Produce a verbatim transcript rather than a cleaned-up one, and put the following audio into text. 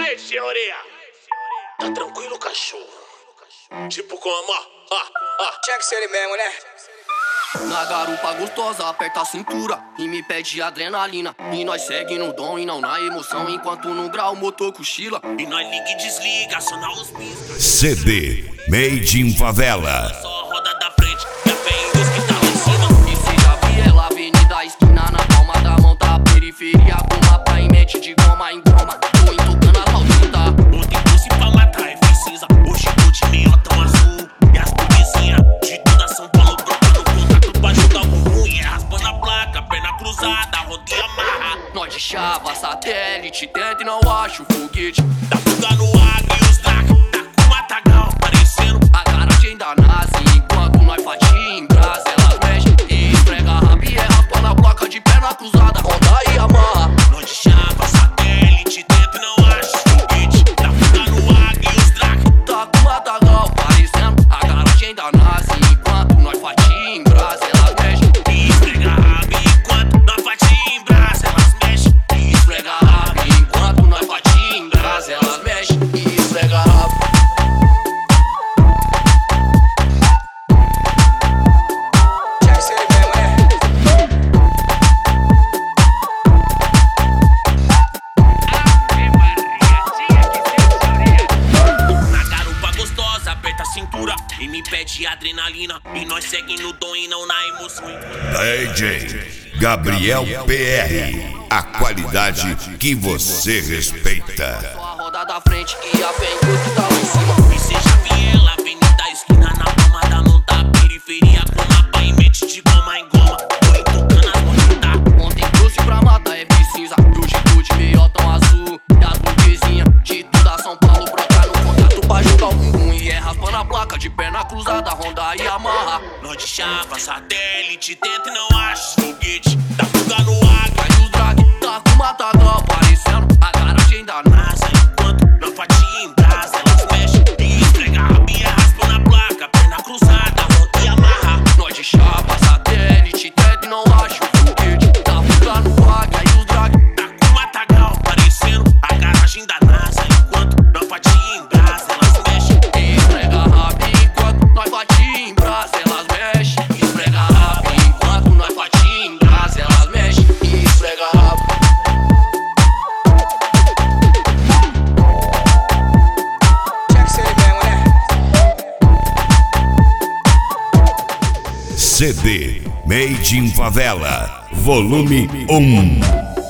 aí, senhoria? Tá tranquilo, cachorro? Tipo como, ó, ó, ó. Tinha que ser ele mesmo, né? Na garupa gostosa, aperta a cintura e me pede adrenalina. E nós segue no dom e não na emoção, enquanto no grau o motor cochila. E nós liga e desliga, aciona os piscas. C D Made in Favela. Só a roda da frente, e a fé em Deus que tá lá em cima. E se já viela, avenida, esquina na palma da mão, tá? Periferia com mapa em mente de goma em goma. Tô intocando a maldita. Ontem trouxe pra matar, é fez cinza. Hoje tô de meiotão azul. E as tubizinhas de toda São Paulo brotando contato pra ajudar o bumbum. E é raspando a placa, perna cruzada, roda e amarra. Nós de chava, satélite, tenta e não acha o foguete. Tá fuga no águia e os drac, tá com matagal aparecendo. A garagem da nasce, enquanto nós fatia em brasa, elas mexem e esfrega a rabo e é raspando a placa de perna cruzada, roda e amarra. Nós de chava, satélite, tenta e não acha o foguete. Tá fuga no águia e os drac. Tá com matagal aparecendo, a garagem da nasce, enquanto nós fatia em brasa, elas mexem E esfrega a rabo enquanto nós fatia em brasa, elas mexem. e esfrega a rabo, enquanto nós fatia em brasa, elas mexem e esfrega a rabo. Tinha que ser ele mesmo, né? Na garupa gostosa, aperta a cintura e me pede adrenalina. E nós segue no dom e não na emoção. D J Gabriel P R. A qualidade que você respeita. Só a roda da frente e a fé em Deus que tá lá em cima. E seja viela, avenida, esquina na palma da mão, tá? Periferia com mapa em mente de goma em goma. Tô intocando as mãos, tá? Ontem trouxe pra matar é cinza, e hoje tô de meiotão azul. E as burguesinhas de toda São Paulo brotar no contato pra jogar o bumbum. E é raspando a placa de perna cruzada, ronda e amarra. Nós de chava, satélite, tenta e não acha os foguete. Tá fuga no águia Cai os drag, tá com matagal aparecendo, a garagem da NASA. enquanto nós fatia em brasa, elas mexem. E esfrega a rabinha, raspando a placa, perna cruzada, roda e amarra. Nós de chapa, satélite, tenta e não acha o foguete. Tá fuga no águia e os drag. Tá com matagal aparecendo, a garagem da NASA. Enquanto nós fatia em brasa, elas mexem. E esfrega a rabo enquanto nós fatia em brasa, elas mexem. E esfrega a rabo enquanto nós fatia em brasa, elas mexem. E esfrega a rabo. Tinha que ser ele mesmo, né? C D Made in Favela. Volume um.